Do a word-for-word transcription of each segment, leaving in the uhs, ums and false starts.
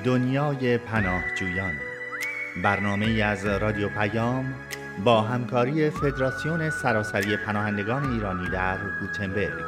دنیای پناهجویان، برنامه‌ای از رادیو پیام با همکاری فدراسیون سراسری پناهندگان ایرانی در گوتنبرگ.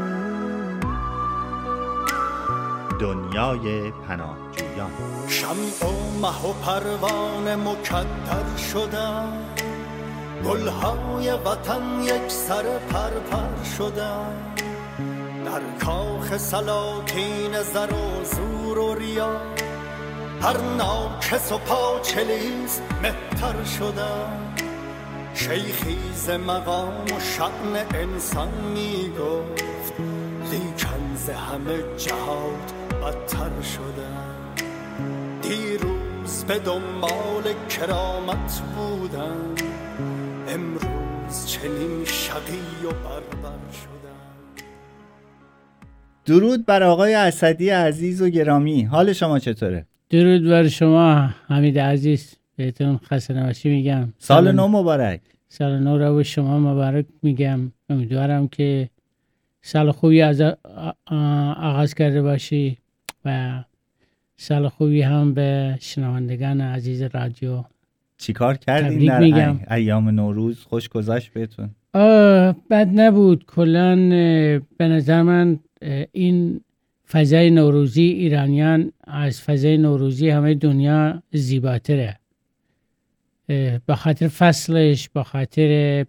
دنیای پناهجویان. شمع و مه و پروانه مکدر شدن، گلهای وطن یک سر پرپر شدن، در کاخ سلاطین زر و زور و ریا، هر ناکس و پاچلیز مهتر شدن. شیخی ز مقام و شأن انسان می گفت، لیکن ز همه جهات بدتر شدن. دیروز به دنبال کرامت بودن، امروز چنین شقی و بربر شدن. درود بر آقای اسدی عزیز و گرامی، حال شما چطوره؟ درود بر شما حمید عزیز، بهتون خسته نباشی میگم. سال, سال نو مبارک. سال نو رو به شما مبارک میگم. امیدوارم که سال خوبی از آغاز کرده باشی و سال خوبی هم به شنوندگان عزیز رادیو. چیکار کردین در میگم. ایام نوروز؟ خوش گذشت بهتون؟ بد نبود. کلن به نظر من این فضای نوروزی ایرانیان از فضای نوروزی همه دنیا زیباتره، به خاطر فصلش، به خاطر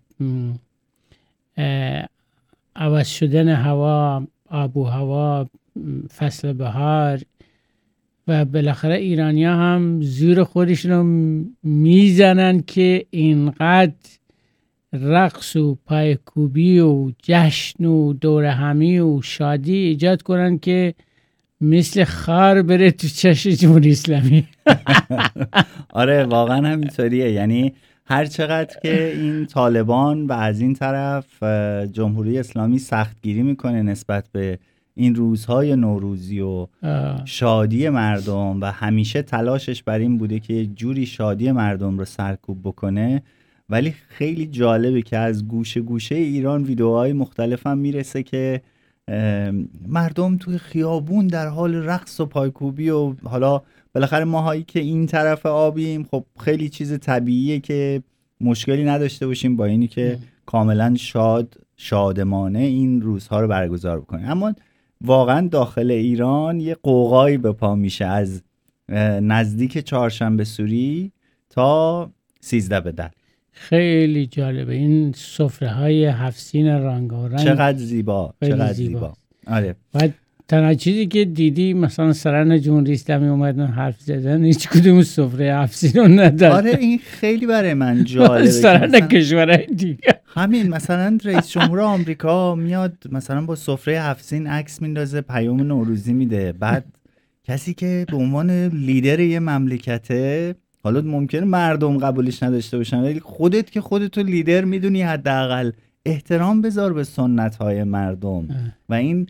عوض شدن هوا، آب و هوا، فصل بهار، و بالاخره ایرانی‌ها هم زور خودشون رو میزنن که اینقدر رقص و پایکوبی و جشن و دور همی و شادی ایجاد کنن که مثل خار بره تو چشم جمهوری اسلامی. آره واقعا همینطوریه. یعنی هر چقدر که این طالبان و از این طرف جمهوری اسلامی سختگیری میکنه نسبت به این روزهای نوروزی و آه. شادی مردم، و همیشه تلاشش بر این بوده که جوری شادی مردم رو سرکوب بکنه، ولی خیلی جالبه که از گوشه گوشه ایران ویدیوهای مختلف هم میرسه که مردم توی خیابون در حال رقص و پایکوبی، و حالا بالاخره ماهایی که این طرف آبیم خب خیلی چیز طبیعیه که مشکلی نداشته باشیم با اینی که ام. کاملا شاد شادمانه این روزها رو برگزار بکنیم. اما واقعا داخل ایران یه قوقایی به پا میشه از نزدیک چهارشنبه سوری تا سیزده بدر. خیلی جالبه این سفره های هفت سین رنگارنگ، چقدر زیبا، چقدر زیبا, زیبا. آره. و تنها چیزی که دیدی مثلا سران جمهوری اسلامی اومدن حرف زدن، هیچ کدوم سفره هفت سین رو نداشت. آره این خیلی برای من جالبه. سران کشورهای دیگه همین مثلا رئیس جمهور آمریکا میاد مثلا با سفره هفت سین عکس میندازه، پیام نوروزی میده، بعد کسی که به عنوان لیدر یه مملکته، حالا ممکنه مردم قبولش نداشته باشن، ولی خودت که خودتو لیدر میدونی، حداقل احترام بذار به سنت‌های مردم. و این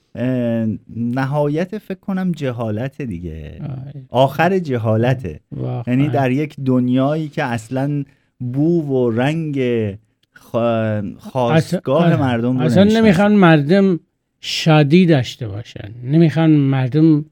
نهایت فکر کنم جهالت دیگه، آخر جهالته. یعنی در یک دنیایی که اصلا بو و رنگ خاصگاه اصلا مردم رو اصلا نمیخوان مردم شادی داشته باشن، نمیخوان مردم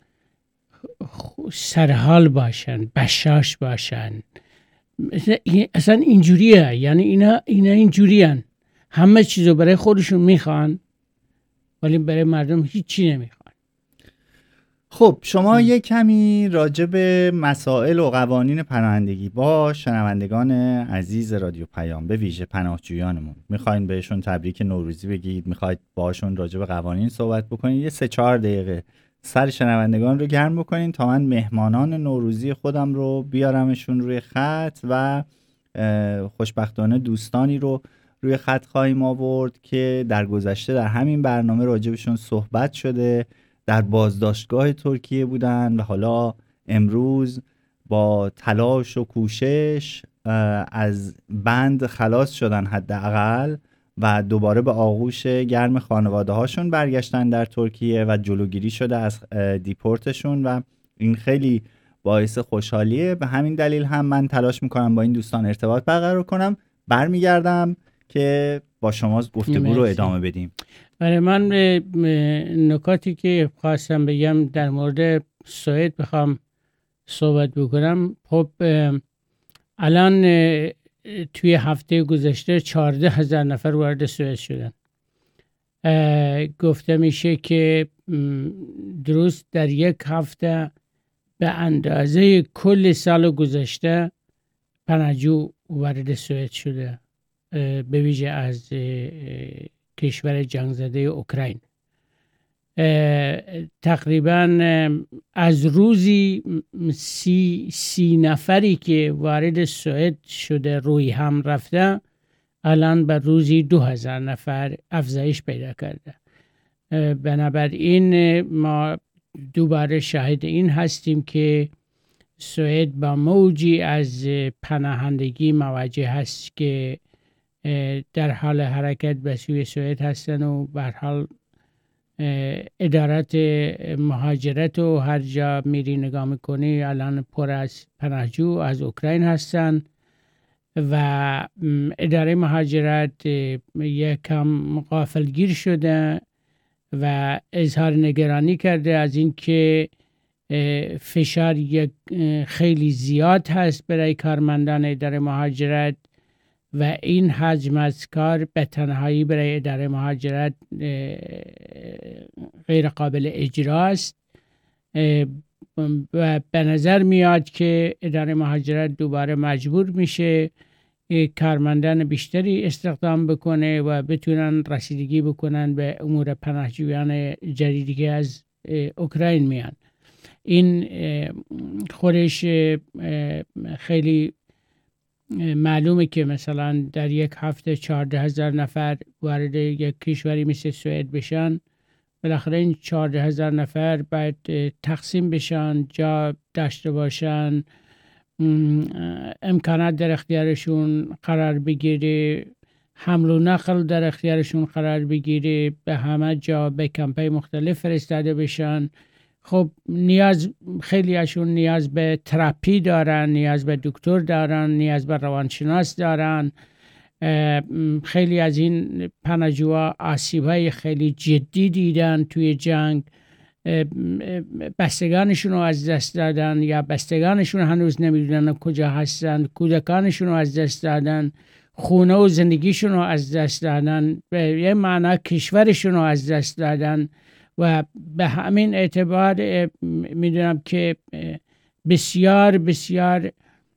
سرحال باشن، بشاش باشن. اصلا اینجوریه. یعنی اینا اینا اینجوریان، همه چیزو برای خودشون میخوان ولی برای مردم هیچی نمیخوان. خب شما یه کمی راجع به مسائل و قوانین پناهندگی با شنوندگان عزیز رادیو پیام، به ویژه پناهجویانمون، میخواین بهشون تبریک نوروزی بگید، میخواید باشون راجع به قوانین صحبت بکنید، یه سه چهار دقیقه سر شنوندگان رو گرم بکنین تا من مهمانان نوروزی خودم رو بیارمشون روی خط، و خوشبختانه دوستانی رو روی خط خواهیم آورد که در گذشته در همین برنامه راجبشون صحبت شده، در بازداشتگاه ترکیه بودن و حالا امروز با تلاش و کوشش از بند خلاص شدن حداقل، و دوباره به آغوش گرم خانواده هاشون برگشتن در ترکیه و جلوگیری شده از دیپورتشون، و این خیلی باعث خوشحالیه. به همین دلیل هم من تلاش میکنم با این دوستان ارتباط برقرار کنم. برمیگردم که با شما گفتگو رو ادامه بدیم. برای من نکاتی که خواستم بگم در مورد سوئد بخوام صحبت بکنم. خب الان توی هفته گذشته چهارده هزار نفر وارد سوئد شدن. گفته میشه که درست در یک هفته به اندازه کل سال گذشته پناهجو وارد سوئد شده، به ویژه از کشور جنگ زده اوکراین. تقریبا از روزی سی, سی نفری که وارد سوئد شده روی هم رفته، الان به روزی دو هزار نفر افزایش پیدا کرده. بنابراین ما دوباره شاهد این هستیم که سوئد با موجی از پناهندگی مواجه هست که در حال حرکت به سوی سوئد هستن و به هر حال ادارات مهاجرت و هر جا میری نگاه میکنی الان پر از پناهجو از اوکراین هستن و اداره مهاجرت یکم غافلگیر شده و اظهار نگرانی کرده از اینکه فشار یک خیلی زیاد هست برای کارمندان اداره مهاجرت و این حجم از کار به تنهایی برای اداره مهاجرت غیر قابل اجرا است و به نظر میاد که اداره مهاجرت دوباره مجبور میشه کارمندان بیشتری استخدام بکنه و بتونن رسیدگی بکنن به امور پناهجویان جدیدی که از اوکراین میان. این خودش خیلی معلومه که مثلا در یک هفته چهارده هزار نفر وارد یک کشوری مثل سوئد بشن، بالاخره این چهارده هزار نفر باید تقسیم بشن، جا داشته باشن، امکانات در اختیارشون قرار بگیره، حمل و نقل در اختیارشون قرار بگیره، به همه جا به کمپای مختلف فرستاده بشن. خب نیاز خیلی اشون نیاز به تراپی دارن، نیاز به دکتر دارن، نیاز به روانشناس دارن. خیلی از این پناهجوها آسیب‌های خیلی جدی دیدن توی جنگ، بستگانشون رو از دست دادن یا بستگانشون هنوز نمیدونن کجا هستن، کودکانشون رو از دست دادن، خونه و زندگیشون رو از دست دادن، به یه معنا کشورشون رو از دست دادن و به همین اعتبار میدونم که بسیار بسیار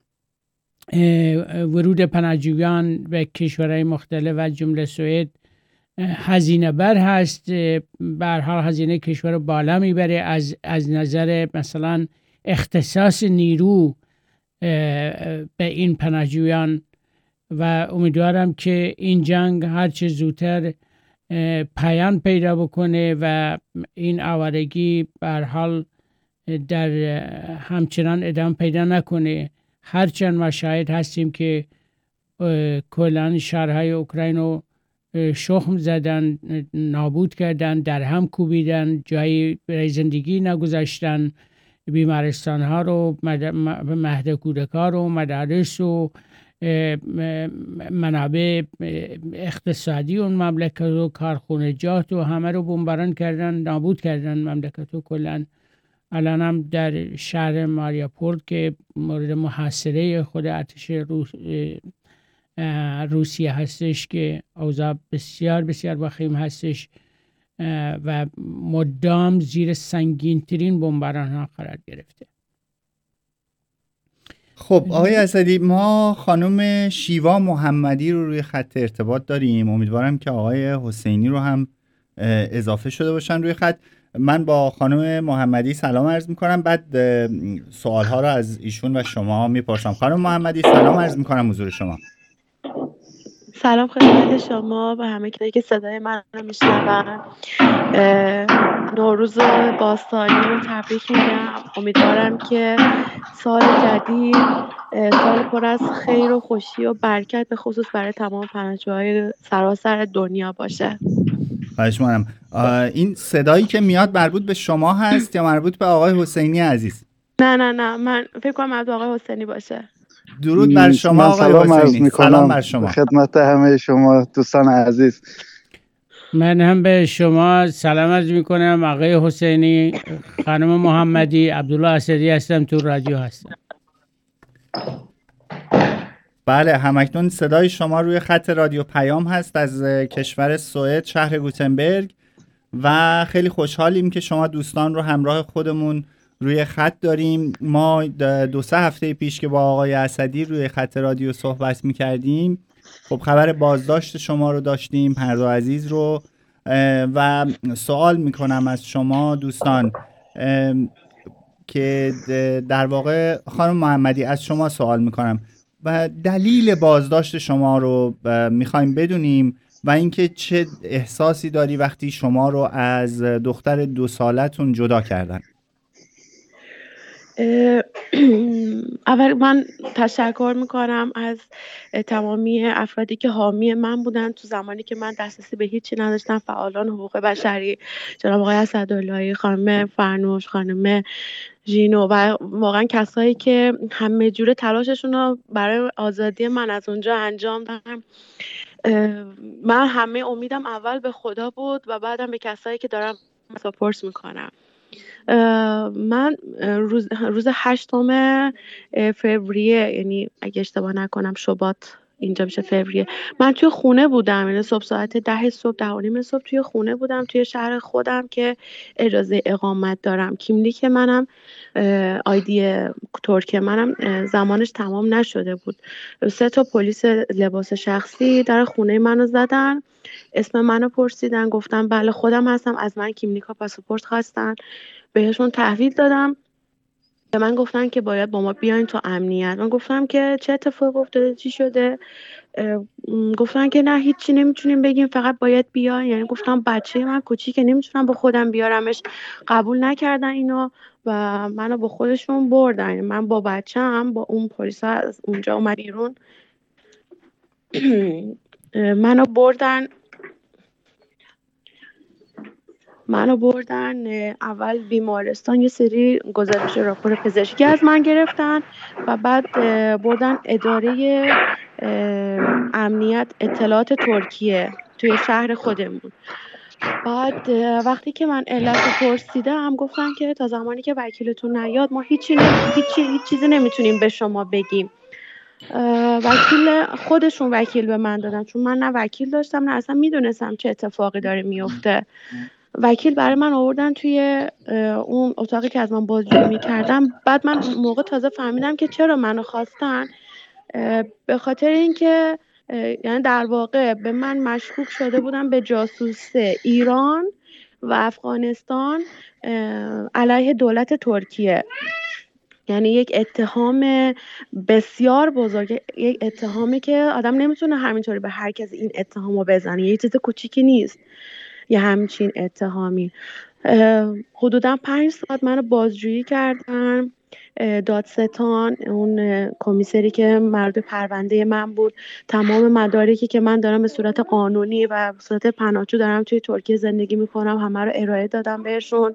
ورود پناهجویان به کشورهای مختلف و جمله سوئد هزینه بر هست. به هر حال هزینه کشور بالا میبره از از نظر مثلا اختصاص نیرو به این پناهجویان و امیدوارم که این جنگ هرچه زودتر پایان پیدا بکنه و این آوارگی به هر حال در همچنان ادامه پیدا نکنه. هرچند ما شاهد هستیم که کلان شهرهای اوکراین رو شخم زدن، نابود کردن، در هم کوبیدن، جایی برای زندگی نگذاشتن، بیمارستان ها رو، مهد کودک‌ها رو، مدارس و منابع اقتصادی اون مملکت و کارخانجات و همه رو بمباران کردن، نابود کردن مملکت و کلن. الان هم در شهر ماریاپول که مورد محاصره خود ارتش روس روسیه هستش که اوضاع بسیار بسیار وخیم هستش و مدام زیر سنگین ترین بمباران ها قرار گرفته. خب آقای اسدی، ما خانم شیوا محمدی رو روی خط ارتباط داریم، امیدوارم که آقای حسینی رو هم اضافه شده باشن روی خط. من با خانم محمدی سلام عرض میکنم، بعد سوال ها رو از ایشون و شما میپرسم. خانم محمدی سلام عرض میکنم حضور شما. سلام خدمت شما و همه کسایی که صدای من رو میشنون. نوروز باستانی رو تبریک میگم. امیدوارم که سال جدید سال پر از خیر و خوشی و برکت به خصوص برای تمام پناهجوهای سراسر دنیا باشه. خواهش می‌کنم. این صدایی که میاد مربوط به شما هست یا مربوط به آقای حسینی عزیز؟ نه نه نه من فکر کنم مربوط به آقای حسینی باشه. درود بر شما آقای حسینی. سلام بر شما. خدمت همه شما دوستان عزیز. من هم به شما سلام عرض میکنم آقای حسینی، خانم محمدی. عبدالله اسدی هستم، تو رادیو هستم. بله، همکنون صدای شما روی خط رادیو پیام هست از کشور سوئد، شهر گوتنبرگ، و خیلی خوشحالیم که شما دوستان رو همراه خودمون روی خط داریم. ما دو سه هفته پیش که با آقای اسدی روی خط رادیو صحبت میکردیم، خب خبر بازداشت شما رو داشتیم، پردا عزیز رو، و سوال میکنم از شما دوستان که در واقع خانم محمدی از شما سوال میکنم و دلیل بازداشت شما رو میخوایم بدونیم و اینکه چه احساسی داری وقتی شما رو از دختر دو سالتون جدا کردن. اول من تشکر میکنم از تمامی افرادی که حامی من بودن تو زمانی که من دسترسی به هیچی نداشتم، فعالان حقوق بشری، جناب آقای اسداللهی، خانم فرنوش، خانم ژینو و واقعا کسایی که همه جوره تلاششون رو برای آزادی من از اونجا انجام دادن. من همه امیدم اول به خدا بود و بعدم به کسایی که دارم ساپورت میکنم. من روز روز هشتم فوریه، یعنی اگه اشتباه نکنم شباط اینجا میشه فوریه، من توی خونه بودم، یعنی صبح ساعت ده صبح، ده و نیم صبح توی خونه بودم توی شهر خودم که اجازه اقامت دارم. کیملیک منم، آیدی ترک منم زمانش تمام نشده بود. سه تا پلیس لباس شخصی در خونه منو زدن، اسم منو پرسیدن، گفتم بله خودم هستم، از من کیملیکا پاسپورت خواستن، بهشون تحویل دادم. به من گفتن که باید با ما بیاین تو امنیت. من گفتم که چه اتفاق افتاده، چی شده؟ گفتن که نه هیچی نمیتونیم بگیم، فقط باید بیاین. یعنی گفتم بچه من کوچیکه نمیتونم با خودم بیارمش. قبول نکردن اینو و منو با خودشون بردن. من با بچه‌م با اون پلیسا از اونجا اومد بیرون، منو بردن منو بردن اول بیمارستان، یه سری گزارش راپور پزشکی از من گرفتن و بعد بردن اداره امنیت اطلاعات ترکیه توی شهر خودمون. بعد وقتی که من علت پرسیدم گفتن که تا زمانی که وکیلتون نیاد ما هیچی هیچی هیچ چیزی نمیتونیم به شما بگیم. وکیل خودشون وکیل به من دادن، چون من نه وکیل داشتم نه اصلا میدونستم چه اتفاقی داره میفته. وکیل برای من آوردن توی اون اتاقی که از من بازجویی میکردم. بعد من موقع تازه فهمیدم که چرا منو خواستن، به خاطر اینکه یعنی در واقع به من مشکوک شده بودم به جاسوسی ایران و افغانستان علیه دولت ترکیه. یعنی یک اتهام بسیار بزرگ، یک اتهامی که آدم نمیتونه همینطوری به هر کسی این اتهامو بزنه، یه چیز کوچیکی نیست یه همچین اتهامی. حدودا پنج ساعت منو بازجویی کردن، دادستان، اون کمیسری که مربوط پرونده من بود، تمام مدارکی که من دارم به صورت قانونی و به صورت پناهجو دارم توی ترکیه زندگی میکنم همه رو ارائه دادم بهشون.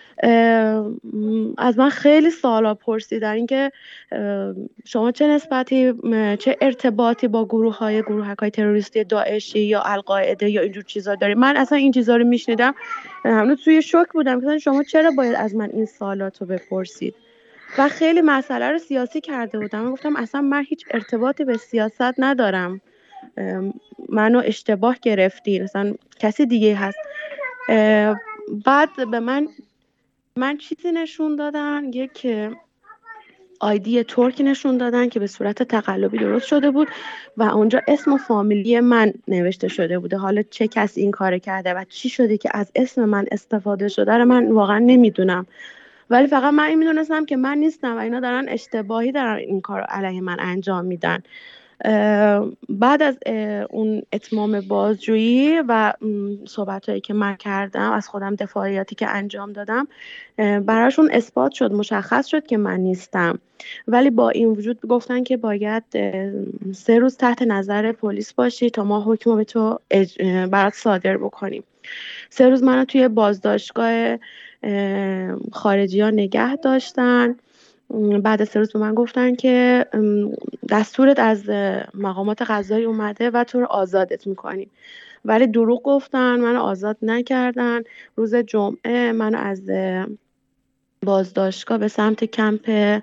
از من خیلی سوالا پرسیدن، اینکه شما چه نسبتی چه ارتباطی با گروه های گروهک های تروریستی داعشی یا القاعده یا اینجور چیزا داری. من اصلا این چیزا رو میشنیدم هنوز توی شوک بودم که شما چرا باید از من این سوالاتو بپرسید و خیلی مسئله رو سیاسی کرده بودم. من گفتم اصلا من هیچ ارتباطی به سیاست ندارم، منو اشتباه گرفتین، مثلا کسی دیگه هست. بعد به من من چیزی نشون دادن، یک آیدی ترک نشون دادن که به صورت تقلبی درست شده بود و اونجا اسم و فامیلی من نوشته شده بوده. حالا چه کسی این کار کرده و چی شده که از اسم من استفاده شده رو من واقعا نمیدونم، ولی فقط من این میدونستم که من نیستم و اینا دارن اشتباهی دارن این کار علیه من انجام میدن. بعد از اون اتمام بازجویی و صحبتایی که من کردم، از خودم دفاعیاتی که انجام دادم، براشون اثبات شد، مشخص شد که من نیستم، ولی با این وجود گفتن که باید سه روز تحت نظر پلیس باشی تا ما حکم به تو برات صادر بکنیم. سه روز منو توی بازداشتگاه خارجی ها نگه داشتن. بعد از سه روز به من گفتن که دستورت از مقامات قضایی اومده و تو رو آزادت میکنیم. ولی دروغ گفتن، منو آزاد نکردن. روز جمعه منو از بازداشتگاه به سمت کمپ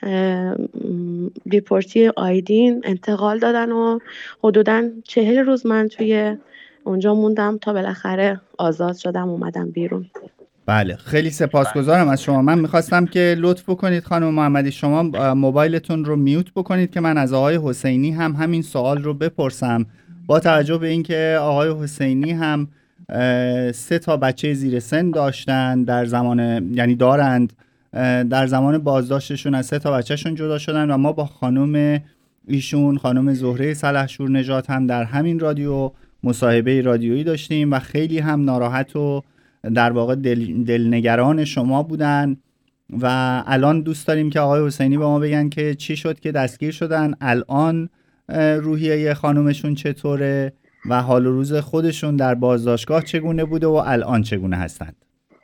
دیپورتی آیدین انتقال دادن و حدوداً چهل روز من توی اونجا موندم تا بالاخره آزاد شدم اومدم بیرون. بله خیلی سپاسگزارم از شما. من میخواستم که لطف بکنید خانم محمدی شما موبایلتون رو میوت بکنید که من از آقای حسینی هم همین سوال رو بپرسم، با توجه به اینکه آقای حسینی هم سه تا بچه زیر سن داشتن در زمان، یعنی دارند، در زمان بازداشتشون از سه تا بچهشون جدا شدن و ما با خانم ایشون خانم زهره سلحشور نژاد هم در همین رادیو مصاحبه رادیویی داشتیم و خیلی هم ناراحت و در واقع دل، دلنگران شما بودن و الان دوست داریم که آقای حسینی به ما بگن که چی شد که دستگیر شدن، الان روحیه خانومشون چطوره و حال و روز خودشون در بازداشتگاه چگونه بوده و الان چگونه هستند.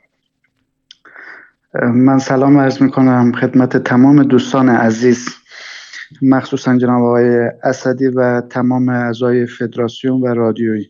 من سلام عرض میکنم خدمت تمام دوستان عزیز، مخصوصا جناب آقای اسدی و تمام اعضای فدراسیون و رادیویی.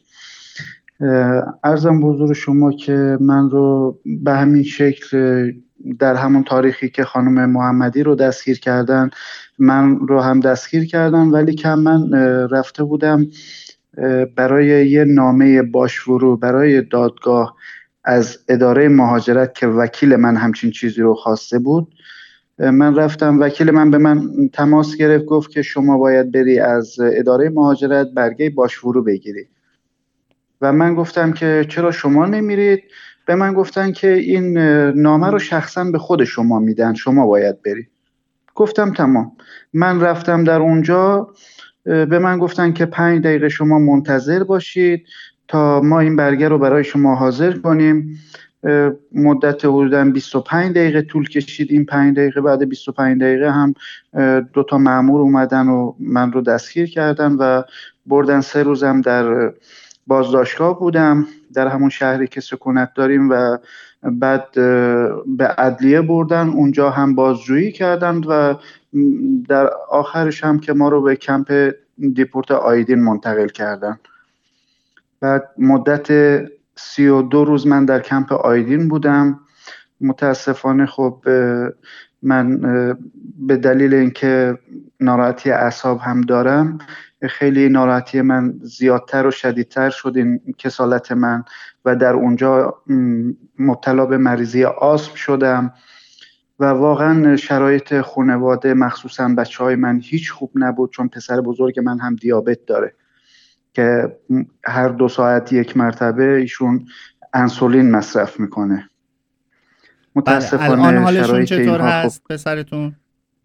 عرضم به حضور شما که من رو به همین شکل در همون تاریخی که خانم محمدی رو دستگیر کردن من رو هم دستگیر کردن، ولی که من رفته بودم برای یه نامه باشورو برای دادگاه از اداره مهاجرت که وکیل من همچین چیزی رو خواسته بود. من رفتم، وکیل من به من تماس گرفت، گفت که شما باید بری از اداره مهاجرت برگه باشورو بگیری و من گفتم که چرا شما نمیرید؟ به من گفتن که این نامه رو شخصا به خود شما میدن، شما باید بری. گفتم تمام. من رفتم در اونجا، به من گفتن که پنج دقیقه شما منتظر باشید تا ما این برگه رو برای شما حاضر کنیم. مدت حدوداً بیست و پنج دقیقه طول کشید. این پنج دقیقه بعد بیست و پنج دقیقه هم دو تا مأمور اومدن و من رو دستگیر کردن و بردن. سه روزم در بازداشتگاه بودم در همون شهری که سکونت داریم و بعد به عدلیه بردن، اونجا هم بازجویی کردن و در آخرش هم که ما رو به کمپ دیپورت آیدین منتقل کردن. بعد مدت سی و دو روز من در کمپ آیدین بودم. متاسفانه خب من به دلیل اینکه ناراحتی اعصاب هم دارم، خیلی ناراحتی من زیادتر و شدیدتر شد، این کسالت من، و در اونجا مبتلا به مریضی آسم شدم و واقعا شرایط خانواده مخصوصا بچه های من هیچ خوب نبود، چون پسر بزرگ من هم دیابت داره که هر دو ساعت یک مرتبه ایشون انسولین مصرف میکنه. متاسفانه الان حالشون چطور هست خب... پسرتون؟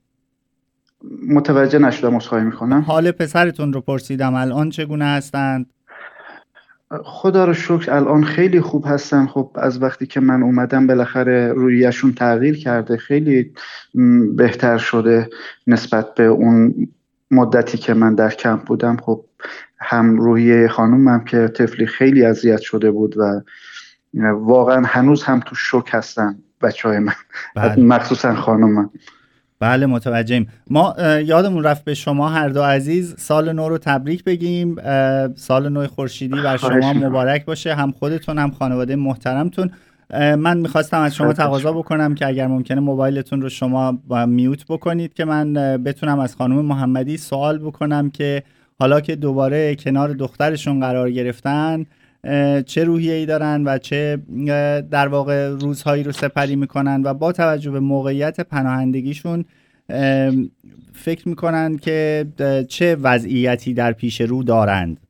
متوجه نشدم، عذرخواهی میکنم. حال پسرتون رو پرسیدم، الان چگونه هستند؟ خدا رو شکر الان خیلی خوب هستن. خب از وقتی که من اومدم بالاخره رویشون تغییر کرده، خیلی بهتر شده نسبت به اون مدتی که من در کمپ بودم. خب هم روحیه خانومم که طفلی خیلی اذیت شده بود و واقعا هنوز هم تو شوک هستن بچهای من. بله. مخصوصا خانومم. بله متوجهیم. ما یادمون رفت به شما هر دو عزیز سال نو رو تبریک بگیم. سال نو خورشیدی بر شما مبارک باشه، هم خودتون هم خانواده محترمتون. من میخواستم از شما تقاضا بکنم که اگر ممکنه موبایلتون رو شما میوت بکنید که من بتونم از خانم محمدی سوال بکنم که حالا که دوباره کنار دخترشون قرار گرفتن چه روحیه‌ای دارن و چه در واقع روزهایی رو سپری میکنن و با توجه به موقعیت پناهندگیشون فکر میکنن که چه وضعیتی در پیش رو دارند.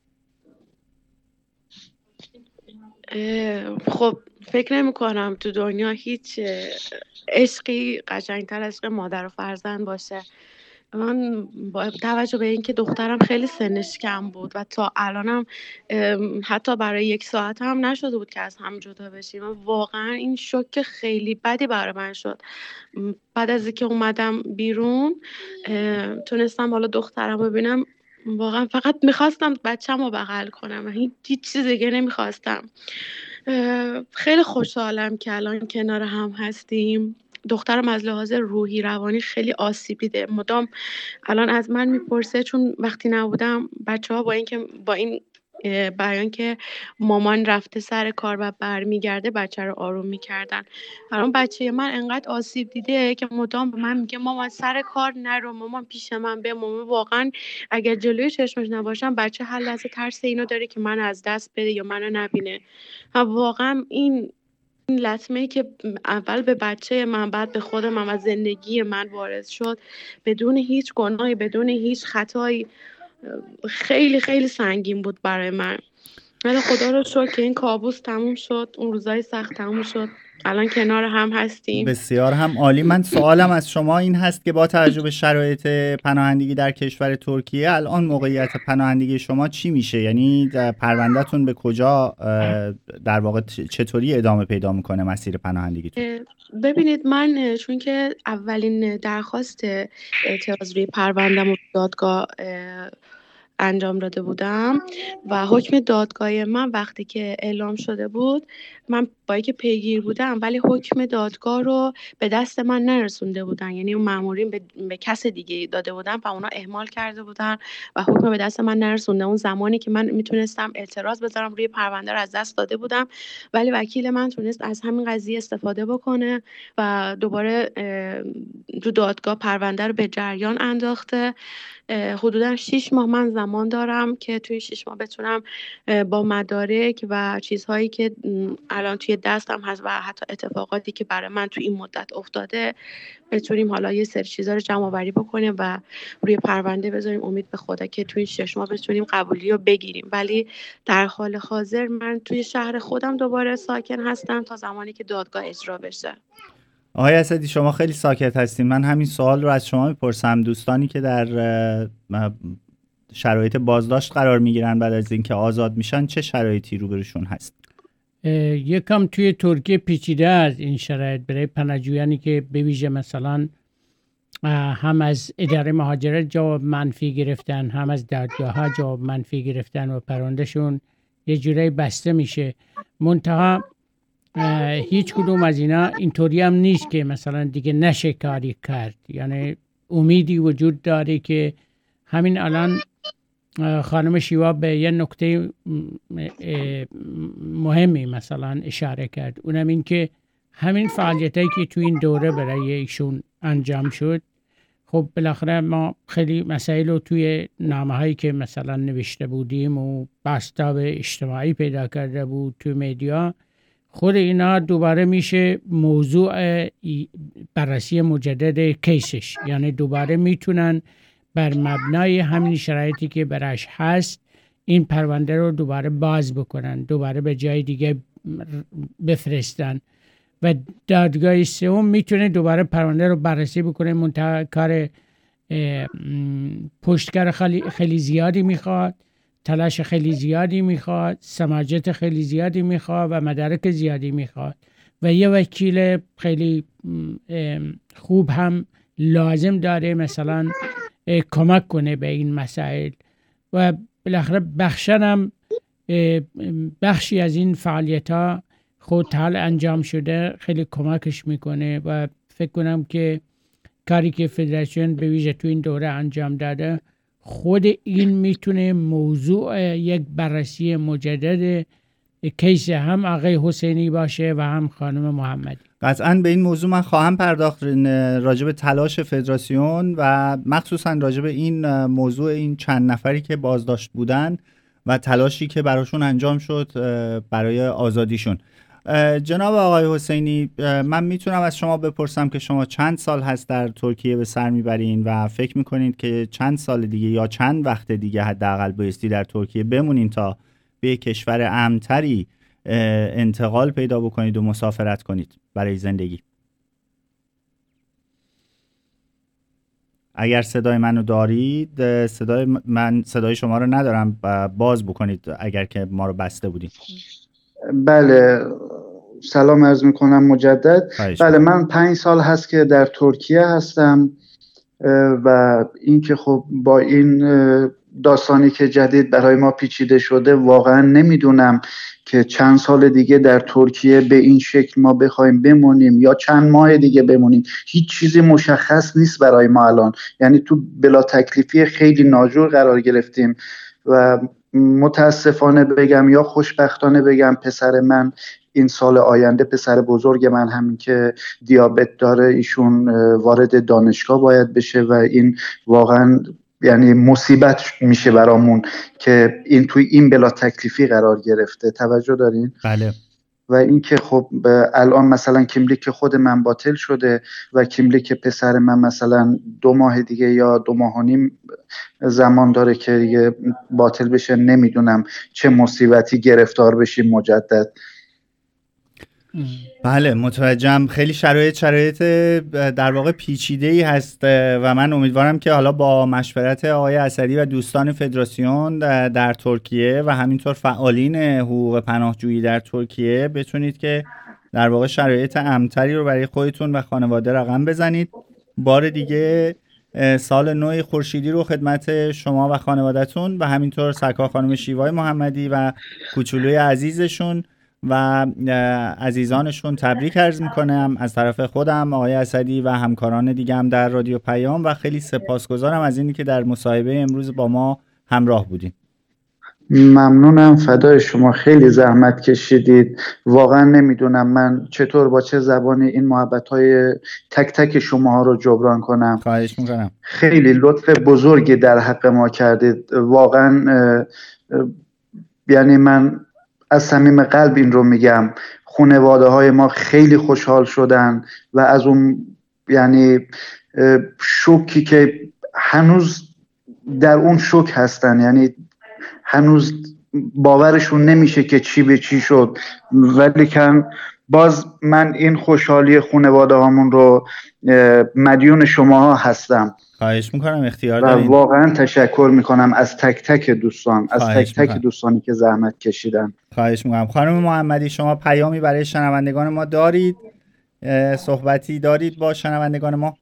خب فکر نمی کنم تو دنیا هیچ عشقی قشنگتر عشق مادر و فرزند باشه. من با توجه به اینکه دخترم خیلی سنش کم بود و تا الانم حتی برای یک ساعت هم نشده بود که از هم جدا بشیم، واقعا این شوک خیلی بدی برای من شد. بعد از اینکه اومدم بیرون تونستم حالا دخترم ببینم، واقعا فقط میخواستم بچه‌مو رو بغل کنم و هیچ چیز دیگه نمیخواستم. خیلی خوشحالم که الان کنار هم هستیم. دخترم از لحاظ روحی روانی خیلی آسیب دیده، مدام الان از من میپرسه، چون وقتی نبودم بچه‌ها با اینکه با این بیان که مامان رفته سر کار و برمیگرده بچه رو آروم میکردن. برام بچه من انقدر آسیب دیده که مدام به من میگه مامان سر کار نرو، مامان پیش من به. مامان واقعا اگر جلوی چشمش نباشم بچه هر لحظه ترس اینو داره که من از دست بده یا منو نبینه. و واقعا این این لطمه‌ای که اول به بچه من بعد به خود من و زندگی من وارد شد بدون هیچ گناهی بدون هیچ خطایی خیلی خیلی سنگین بود برای من. ولی خدا رو شکر که این کابوس تموم شد، اون روزای سخت تموم شد، الان کنار هم هستیم. بسیار هم عالی. من سوالم از شما این هست که با توجه به شرایط پناهندگی در کشور ترکیه الان موقعیت پناهندگی شما چی میشه؟ یعنی پروندهتون به کجا در واقع چطوری ادامه پیدا میکنه مسیر پناهندگیتون؟ ببینید من چون که اولین درخواست اعتراض روی پرونده‌مو دادگاه انجام داده بودم و حکم دادگاه من وقتی که اعلام شده بود من با اینکه پیگیر بودم ولی حکم دادگاه رو به دست من نرسونده بودن، یعنی اون مامورین به, به کس دیگه داده بودن و اونا اهمال کرده بودن و حکم به دست من نرسونده. اون زمانی که من میتونستم اعتراض بذارم روی پرونده رو از دست داده بودم، ولی وکیل من تونست از همین قضیه استفاده بکنه و دوباره تو دادگاه پرونده رو به جریان انداخته. حدودا شش ماه من زمان دارم که توی شش ماه بتونم با مدارک و چیزهایی که الان توی دستم هست و حتی اتفاقاتی که برای من توی این مدت افتاده بتونیم حالا یه سری چیزا رو جمع آوری بکنیم و روی پرونده بذاریم. امید به خدا که توی شش ماه بتونیم قبولی رو بگیریم. ولی در حال حاضر من توی شهر خودم دوباره ساکن هستم تا زمانی که دادگاه اجرا بشه. آقای اسدی شما خیلی ساکت هستین. من همین سوال رو از شما میپرسم. دوستانی که در شرایط بازداشت قرار میگیرن بعد از اینکه آزاد میشن چه شرایطی روبروشون هست؟ یکم توی ترکیه پیچیده از این شرایط برای پناهجویانی که به ویژه مثلا هم از اداره مهاجرت جواب منفی گرفتن هم از دادگاه ها جواب منفی گرفتن و پروندهشون یه جورایی بسته میشه. منتها هیچ کدوم از اینا اینطوری هم نیست که مثلا دیگه نشه کاری کرد. یعنی امیدی وجود داره که همین الان خانم شیوا به یه نکته مهمی مثلا اشاره کرد، اونم این که همین فعالیتایی که تو این دوره برای ایشون انجام شد، خب بالاخره ما خیلی مسائل رو توی نامه‌هایی که مثلا نوشته بودیم و بستاب اجتماعی پیدا کرده بود توی مدیا، خود اینا دوباره میشه موضوع بررسی مجدد کیسش. یعنی دوباره میتونن بر مبنای همین شرایطی که براش هست این پرونده رو دوباره باز بکنن، دوباره به جای دیگه بفرستن و دادگاه سوم میتونه دوباره پرونده رو بررسی بکنه. منتها کار پشتکار خیلی, خیلی زیادی میخواد، تلاش خیلی زیادی میخواد، سماجت خیلی زیادی میخواد و مدارک زیادی میخواد و یه وکیل خیلی خوب هم لازم داره مثلا کمک کنه به این مسائل و بالاخره بخشن هم بخشی از این فعالیت ها خود حال انجام شده خیلی کمکش میکنه و فکر کنم که کاری که فدراسیون به ویژه تو این دوره انجام داده خود این میتونه موضوع یک بررسی مجدد کیس هم آقای حسینی باشه و هم خانم محمدی. قطعاً به این موضوع من خواهم پرداخت راجع به تلاش فدراسیون و مخصوصاً راجع به این موضوع این چند نفری که بازداشت بودن و تلاشی که براشون انجام شد برای آزادیشون. جناب آقای حسینی، من میتونم از شما بپرسم که شما چند سال هست در ترکیه به سر میبرین و فکر میکنید که چند سال دیگه یا چند وقت دیگه حداقل بایستی در ترکیه بمونین تا به کشور امن‌تری انتقال پیدا بکنید و مسافرت کنید برای زندگی؟ اگر صدای منو دارید، صدای من صدای شما رو ندارم، باز بکنید اگر که ما رو بسته بودید. بله، سلام عرض میکنم مجدد. بله، من پنج سال هست که در ترکیه هستم و اینکه خب با این داستانی که جدید برای ما پیچیده شده واقعا نمیدونم که چند سال دیگه در ترکیه به این شکل ما بخوایم بمونیم یا چند ماه دیگه بمونیم. هیچ چیزی مشخص نیست برای ما الان. یعنی تو بلا تکلیفی خیلی ناجور قرار گرفتیم و متاسفانه بگم یا خوشبختانه بگم پسر من این سال آینده، پسر بزرگ من همین که دیابت داره، ایشون وارد دانشگاه باید بشه و این واقعا یعنی مصیبت میشه برامون که این توی این بلا تکلیفی قرار گرفته. توجه دارین؟ بله. و اینکه خب الان مثلا کیملیک خود من باطل شده و کیملیک پسر من مثلا دو ماه دیگه یا دو ماه و نیم زمان داره که دیگه باطل بشه. نمیدونم چه مصیبتی گرفتار بشیم مجدد. بله متوجهم. خیلی شرایط شرایط در واقع پیچیده‌ای هست و من امیدوارم که حالا با مشورت آقای اسدی و دوستان فدراسیون در ترکیه و همینطور فعالین حقوق پناهجویی در ترکیه بتونید که در واقع شرایط امن‌تری رو برای خودتون و خانواده رقم بزنید. بار دیگه سال نو خورشیدی رو خدمت شما و خانواده‌تون و همینطور سرکار خانم شیوای محمدی و کوچولوی عزیزشون و عزیزانشون تبریک عرض میکنم از طرف خودم، آقای اسدی و همکاران دیگه هم در رادیو پیام، و خیلی سپاسگزارم از اینی که در مصاحبه امروز با ما همراه بودین. ممنونم، فدای شما، خیلی زحمت کشیدید. واقعا نمیدونم من چطور با چه زبانی این محبت‌های تک تک شماها رو جبران کنم. خواهش میکنم. خیلی لطف بزرگی در حق ما کردید واقعا. یعنی من از صمیم قلب این رو میگم، خانواده های ما خیلی خوشحال شدن و از اون یعنی شوکی که هنوز در اون شوک هستن، یعنی هنوز باورشون نمیشه که چی به چی شد، ولی کن باز من این خوشحالی خانواده هامون رو مدیون شماها هستم. خواهش میکنم، اختیار دارین. و واقعا تشکر میکنم از تک تک دوستان، از تک تک دوستانی که زحمت کشیدن. خواهش میکنم. خانم محمدی شما پیامی برای شنوندگان ما دارید؟ صحبتی دارید با شنوندگان ما؟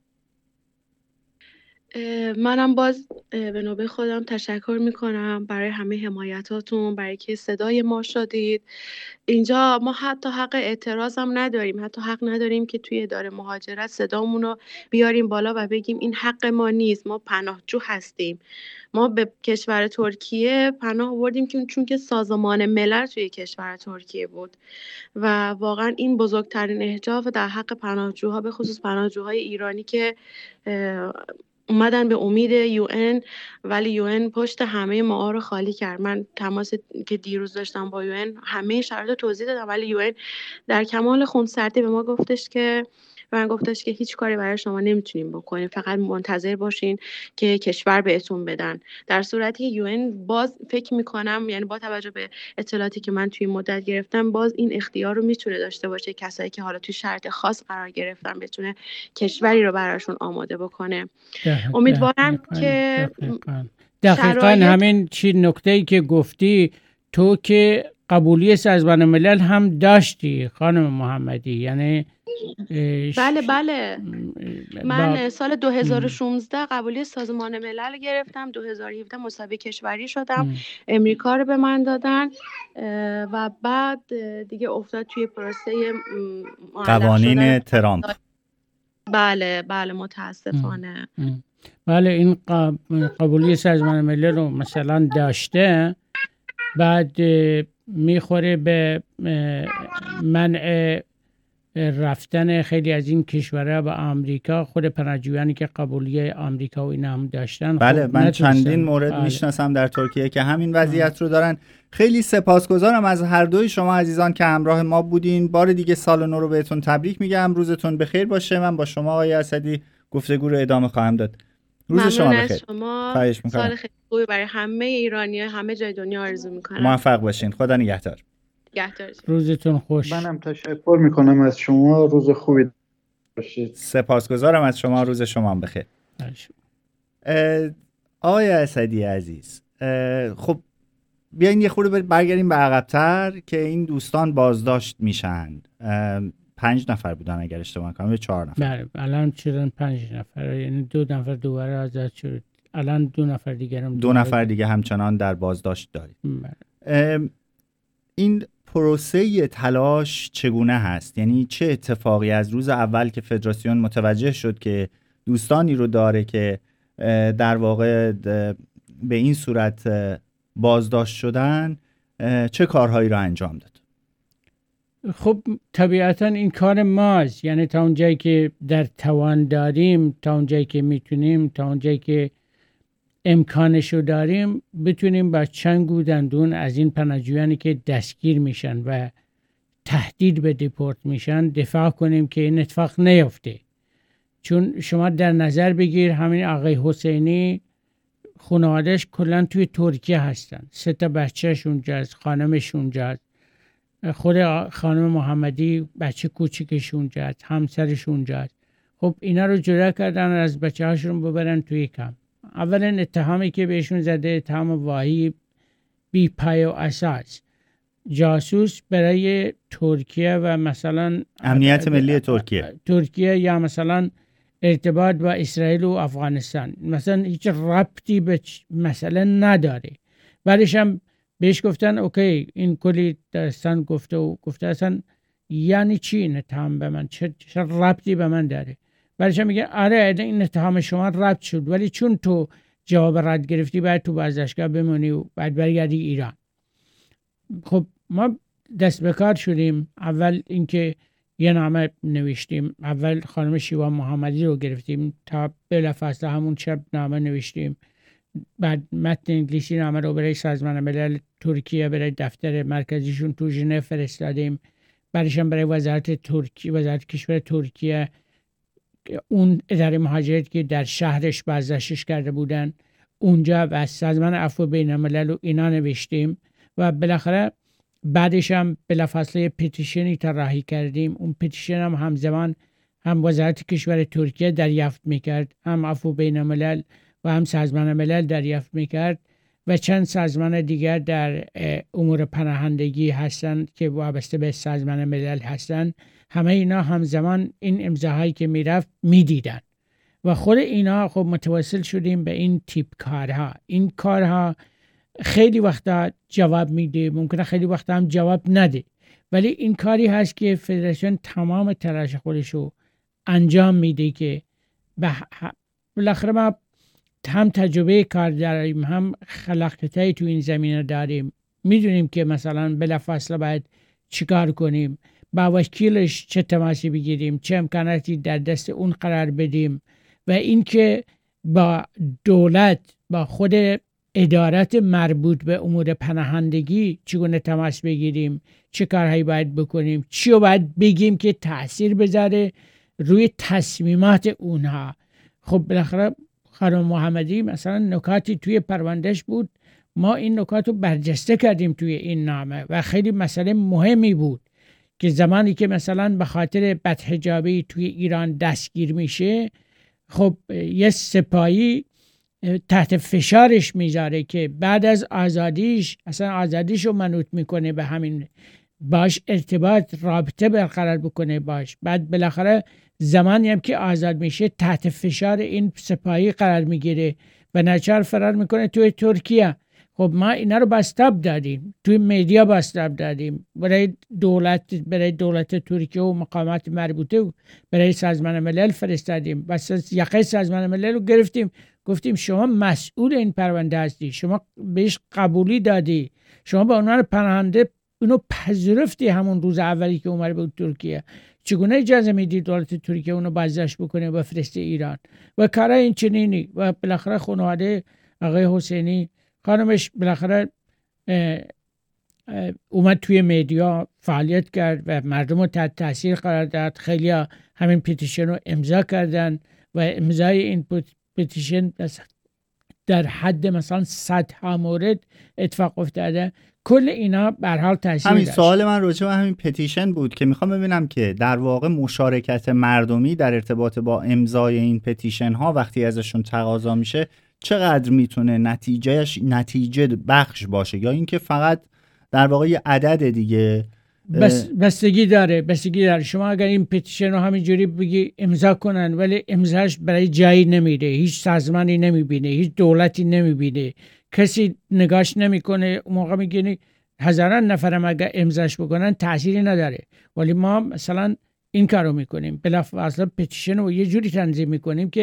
منم باز به نوبه خودم تشکر میکنم برای همه حمایتاتون، برای که صدای ما شدید. اینجا ما حتی حق اعتراض هم نداریم، حتی حق نداریم که توی اداره مهاجرت صدامون رو بیاریم بالا و بگیم این حق ما نیست، ما پناهجو هستیم. ما به کشور ترکیه پناه آوردیم که چون که سازمان ملل توی کشور ترکیه بود و واقعا این بزرگترین احجاج در حق پناهجوها، به خصوص پناهجوهای ایرانی که اومدن به امید یو ان، ولی یو ان پشت همه ما رو خالی کرد. من تماس که دیروز داشتم با یو ان همه شرایط توضیح دادم، ولی یو ان در کمال خونسردی به ما گفتش که و من گفتش که هیچ کاری برای شما نمیتونیم بکنیم، فقط منتظر باشین که کشور بهتون بدن. در صورتی یو ان باز فکر میکنم، یعنی با توجه به اطلاعاتی که من توی مدت گرفتم، باز این اختیار رو میتونه داشته باشه، کسایی که حالا توی شرط خاص قرار گرفتن بتونه کشوری رو براشون آماده بکنه. امیدوارم که دقیقاً همین چی نکته‌ای که گفتی تو که قبولی سازمان ملل هم داشتی خانم محمدی، یعنی بله بله من سال دو هزار و شانزده قبولی سازمان ملل گرفتم، دو هزار و هفده مصاحبه کشوری شدم، امریکا رو به من دادن و بعد دیگه افتاد توی پروسه قوانین ترامپ. بله بله متاسفانه. بله این قبولی سازمان ملل رو مثلا داشته، بعد میخوره به منع رفتن خیلی از این کشورها به آمریکا. خود پناهجویانی که قبولی آمریکا و اینا هم داشتن، بله من چندین مورد بله. میشناسم در ترکیه که همین وضعیت رو دارن. خیلی سپاسگزارم از هر دوی شما عزیزان که همراه ما بودین. بار دیگه سال نو رو بهتون تبریک میگم. روزتون بخیر باشه. من با شما آقای اسدی گفتگو رو ادامه خواهم داد. روز شما بخیر. شما سال خیلی خوبی برای همه ایرانی‌ها همه جای دنیا آرزو میکنم. موفق باشین. خدا نگهدار. روزتون خوش. منم تشکر میکنم از شما، روز خوبی باشید. سپاسگزارم از شما، روز شما هم بخیر. آقای اسدی عزیز، خب بیاین یه خورده برگردیم به عقب‌تر که این دوستان بازداشت میشن. پنج نفر بودن اگر اشتباه نکنم، یا چهار نفر. بله الان شدن پنج نفر، یعنی دو نفر دوباره آزاد شد، الان دو نفر دیگه هم دو نفر دیگه همچنان در بازداشت داریم. بله. این پروسه تلاش چگونه هست؟ یعنی چه اتفاقی از روز اول که فدراسیون متوجه شد که دوستانی رو داره که در واقع به این صورت بازداشت شدن چه کارهایی رو انجام داد؟ خب طبیعتا این کار ماست، یعنی تا اونجایی که در توان داریم، تا اونجایی که میتونیم، تا اونجایی که امکانشو داریم بتونیم با چنگ و دندون از این پناهجویانی که دستگیر میشن و تهدید به دیپورت میشن دفاع کنیم که این اتفاق نیفته. چون شما در نظر بگیر همین آقای حسینی خانوادهش کلا توی ترکیه هستن، سه تا بچهش اونجاست، خانمش اونجاست، خود خانم محمدی بچه کوچیکش اونجاست، همسرش اونجاست. خب اینا رو جدا کردن از بچه هاشون ببرن توی کمپ. اولا اتهامی که بهشون زده اتهام واهی بی پای و اساس، جاسوس برای ترکیه و مثلا امنیت ملی ترکیه ترکیه یا مثلا ارتباط با اسرائیل و افغانستان، مثلا هیچ ربطی به مسئله نداره. بعدش هم بهش گفتن اوکی این کلی داستان گفته و گفته اصلا یعنی چی این اتهام به من، چه, چه ربطی به من داره؟ بعدش هم میگه آره این اتهام شما رد شد، ولی چون تو جواب رد گرفتی باید تو بازداشتگاه بمونی و بعد برگردی ایران. خب ما دست به کار شدیم. اول اینکه یه نامه نوشتیم، اول خانم شیوا محمدی رو گرفتیم تا بلافاصله همون شب نامه نوشتیم، بعد متن انگلیسی نامه رو برای سازمان ملل ترکیه برای دفتر مرکزیشون تو ژنو فرستادیم. بعدش هم برای وزارت ترکیه، وزارت کشور ترکیه، اون اداره مهاجرت که در شهرش بازداشتش کرده بودن اونجا، و سازمان عفو بین الملل و اینا نوشتیم. و بالاخره بعدش هم بلافاصله پتیشنی طراحی کردیم. اون پتیشن هم همزمان هم وزارت کشور ترکیه دریافت میکرد، هم عفو بین الملل و هم سازمان ملل دریافت میکرد و چند سازمان دیگر در امور پناهندگی هستند که وابسته به سازمان ملل هستند. همه اینا همزمان این امضاهایی که میرفت میدیدن و خود اینا خب متوسل شدیم به این تیپ کارها. این کارها خیلی وقتا جواب میده، ممکنه خیلی وقتا هم جواب نده، ولی این کاری هست که فدراسیون تمام تلاش خودشو انجام میده که بالاخره ما هم تجربه کار داریم، هم خلاقیتی تو این زمینه داریم، میدونیم که مثلا بلافاصله باید چیکار کنیم، با وکیلش چه تماسی بگیریم، چه امکاناتی در دست اون قرار بدیم و اینکه با دولت، با خود ادارات مربوط به امور پناهندگی چگونه تماس بگیریم، چه کارهایی باید بکنیم، چی رو باید بگیم که تأثیر بذاره روی تصمیمات اونها. خب بالاخره خانم محمدی مثلا نکاتی توی پروندهش بود، ما این نکات رو برجسته کردیم توی این نامه و خیلی مسئله مهمی بود که زمانی که مثلا به خاطر بدحجابی توی ایران دستگیر میشه، خب یه سپاهی تحت فشارش میذاره که بعد از آزادیش اصلا آزادیش رو منوط میکنه به همین، باش ارتباط رابطه برقرار بکنه باش. بعد بالاخره زمانی هم که آزاد میشه تحت فشار این سپاهی قرار میگیره و ناچار فرار میکنه توی ترکیه. خب ما اینا رو بستاب دادیم، توی میدیا بستاب دادیم، برای دولت برای دولت ترکیه و مقامات مربوطه و برای سازمان ملل فرستادیم. بس یقه سازمان ملل رو گرفتیم، گفتیم شما مسئول این پرونده هستی، شما بهش قبولی دادی، شما به عنوان پناهنده اونو پذیرفتی همون روز اولی که اومد به ترکیه، چگونه اجازه میدی دولت ترکیه اونو بازداشت بکنه و بفرسته ایران؟ و کارا این چنینی. و بالاخره خانواده آقای حسینی، خانمش بالاخره اومد توی میدیا فعالیت کرد و مردم رو تحت تاثیر قرار داد. خیلی ها همین پتیشن رو امضا کردن و امضای این پتیشن در حد مثلا صدها مورد اتفاق افتاده. کل اینا به هر حال تاثیر همین داشت. سوال من راجع به همین پتیشن بود که میخوام ببینم که در واقع مشارکت مردمی در ارتباط با امضای این پتیشن ها وقتی ازشون تقاضا میشه چقدر میتونه نتیجهش نتیجه بخش باشه، یا اینکه فقط در واقع یه عدد دیگه بس بستگی داره بستگی داره شما اگر این پتیشن رو همینجوری بگی امضا کنن ولی امضاش برای جایی نمیره، هیچ سازمانی نمیبینه، هیچ دولتی نمیبینه، کسی نگاش نمیکنه، اون موقع میگینی هزاران نفرم اگر امضاش بکنن تأثیری نداره. ولی ما مثلا این کارو میکنیم، بلافاصله پتیشن رو یه جوری تنظیم میکنیم که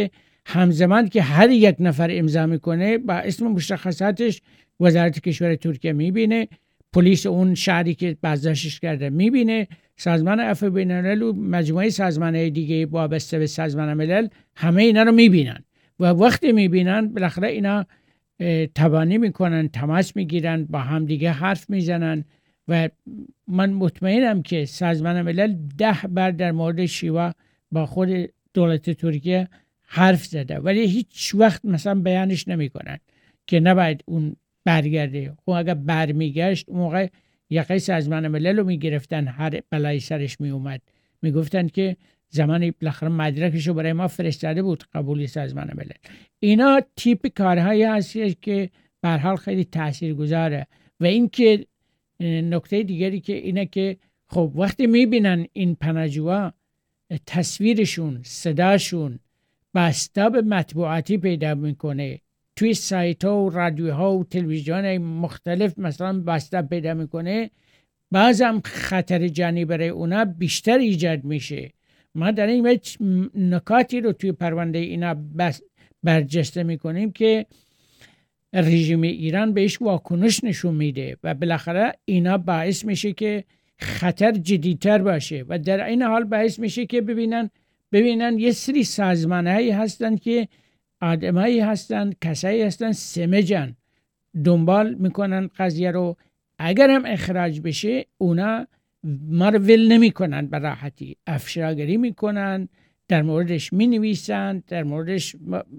همزمان که هر یک نفر امضا میکنه با اسم مشخصاتش وزارت کشور ترکیه میبینه، پلیس اون شهری که بازداشتش کرده میبینه، سازمان عفو بین الملل و مجموعه سازمان‌های دیگه وابسته به سازمان ملل همه اینا رو میبینن و وقتی میبینن بالاخره اینا تبانی میکنن، تماس میگیرن، با هم دیگه حرف میزنن و من مطمئنم که سازمان ملل ده بار در مورد شیوا با خود دولت ترکیه حرف زده ولی هیچ وقت مثلا بیانش نمیکنن که نباید اون برگرده. خب اگر برمیگشت اون موقع یقه سازمان ملل رو میگرفتن، هر بلای سرش میومد، میگفتن که زمانی بالاخره مدرکش رو برای ما فرستاده بود قبولی سازمان ملل. اینا تیپ کارهایی هست که به هر حال خیلی تاثیرگذاره. و این که نکته دیگری که اینه که خب وقتی میبینن این پناهجوها تصویرشون، صداشون بستاب مطبوعاتی پیدا میکنه، توی سایت ها و رادیوها و تلویزیون های مختلف مثلا بستاب پیدا میکنه، بعضم خطر جانی برای اونا بیشتر ایجاد میشه. ما در این نکاتی رو توی پرونده اینا برجسته میکنیم که رژیم ایران بهش واکنش نشون میده و بالاخره اینا باعث میشه که خطر جدیتر باشه و در این حال باعث میشه که ببینن ببینن یه سری سازمانهایی هستن که آدمایی هستن، کسایی هستن سمجن دنبال میکنن قضیه رو، اگر هم اخراج بشه اونا ما رو ول نمی کنن، به راحتی افشاگری میکنن، در موردش می نویسن، در موردش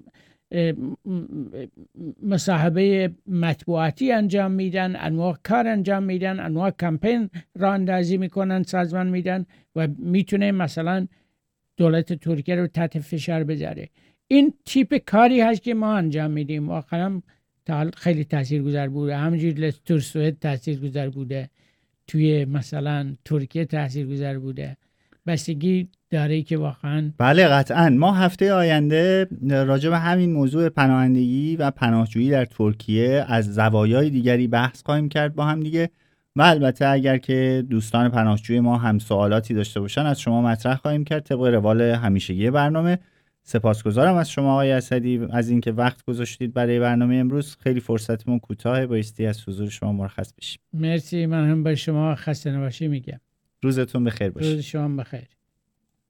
مصاحبه مطبوعاتی انجام میدن، انواع کار انجام میدن، انواع کمپین را اندازی میکنن، سازمان میدن و میتونه مثلا دولت ترکیه رو تحت فشار بذاره. این تیپ کاری هست که ما انجام میدیم. واقعا خیلی تاثیرگذار بوده، همینجوری تو سوئد تاثیرگذار بوده، توی مثلا ترکیه تاثیرگذار بوده، بستگی داره که واقعا. بله قطعا. ما هفته آینده راجع به همین موضوع پناهندگی و پناهجویی در ترکیه از زوایای دیگری بحث خواهیم کرد با هم دیگه و البته اگر که دوستان پناهجوی ما هم سوالاتی داشته باشن از شما مطرح خواهیم کرد طبق روال همیشگی برنامه. سپاسگزارم از شما آقای اسدی از اینکه وقت گذاشتید برای برنامه امروز. خیلی فرصتمون کوتاهه، بایستی از حضور شما مرخص بشیم. مرسی، من هم به شما خسته نباشی میگم. روزتون بخیر باشه. روز شما بخیر.